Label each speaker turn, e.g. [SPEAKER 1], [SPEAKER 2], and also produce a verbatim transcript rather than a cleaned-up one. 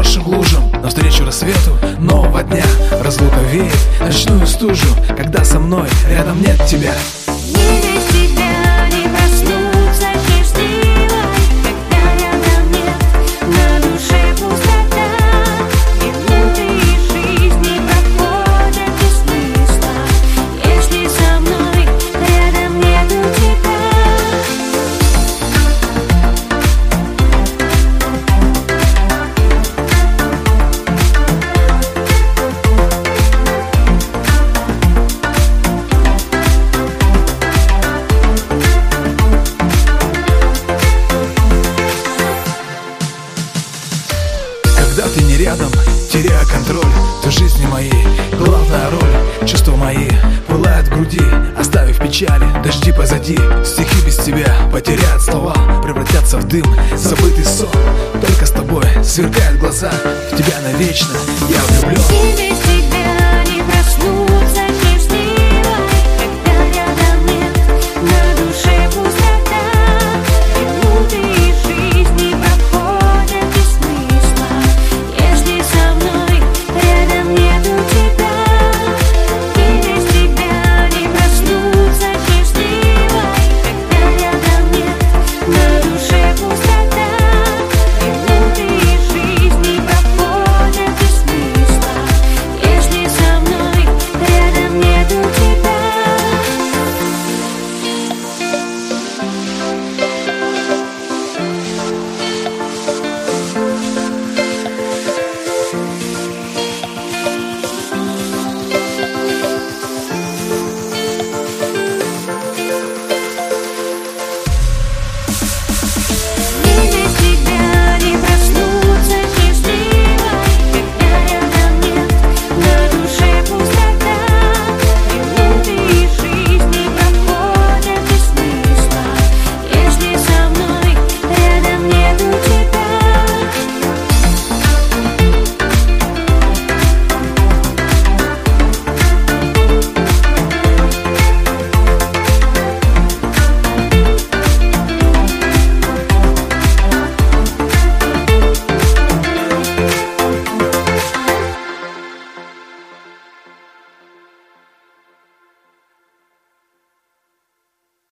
[SPEAKER 1] нашим лужам, навстречу рассвету нового дня. Разлука веет ночную стужу, когда со мной рядом нет тебя.
[SPEAKER 2] Не без тебя не проснуться счастливой, когда рядом нет, на душе пустота. Минуты жизни проходят без смысла, если со мной рядом нету тебя.
[SPEAKER 1] Когда ты не рядом, теряя контроль, ты в жизни моей главная роль. Чувства мои пылают в груди, оставив печали, дожди позади. Стихи без тебя потеряют слова, превратятся в дым, забытый сон. Только с тобой сверкают глаза, в тебя навечно я влюблен.